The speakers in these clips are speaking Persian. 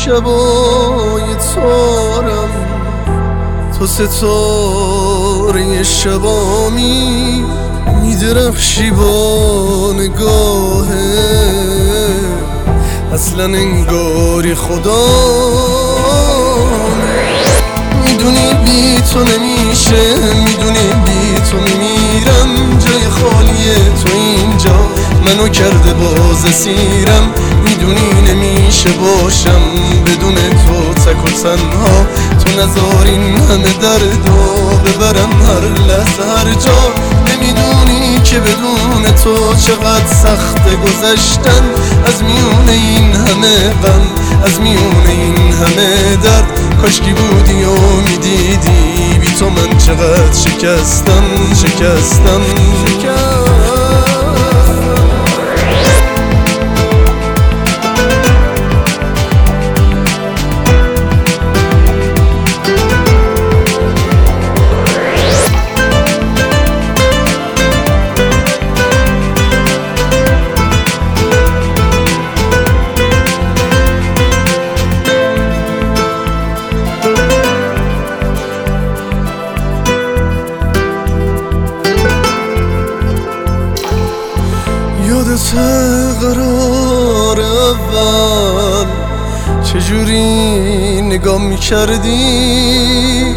شبای تارم، تو ستاره شبامی میدرخشی با نگاهه، اصلا انگاری خدا میدونی بی تو نمیشه، میدونی بی تو میمیرم، جای خالیه تو اینجا منو کرده باز سیرم، میدونی نمیشه باشم بدون تو تک و تنها، تو نذار این همه دردو ببرم هر لحظه هر جا، نمیدونی که بدون تو چقدر سخت گذشتن از میون این همه غم، از میون این همه درد، کاشکی بودی و میدیدی بی تو من چقدر شکستم. یادته قرار اول چجوری نگاه میکردی،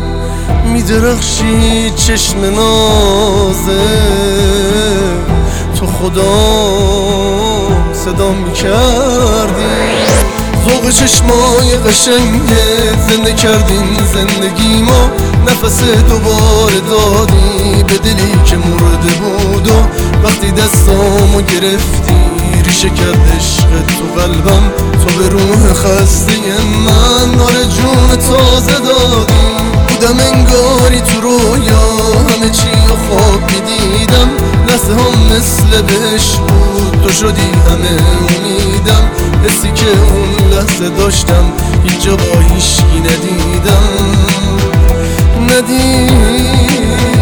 میدرخشی چشم نازه، تو خدا صدا میکردی، ذوق چشمای قشنگه زنده کردین زندگی ما، نفس دوباره دادی به دلی که مرده بود، و وقتی دستامو گرفتی ریشه کرد عشق تو قلبم، تو به روح خسته من آره جون تازه دادی، بودم انگاری تو رویا همه چی رو خواب میدیدم، لحظه هم مثل بهش بود تو شدی همه امیدم، حسی که اون لحظه داشتم هیچ جا با هیچکی ندیدم.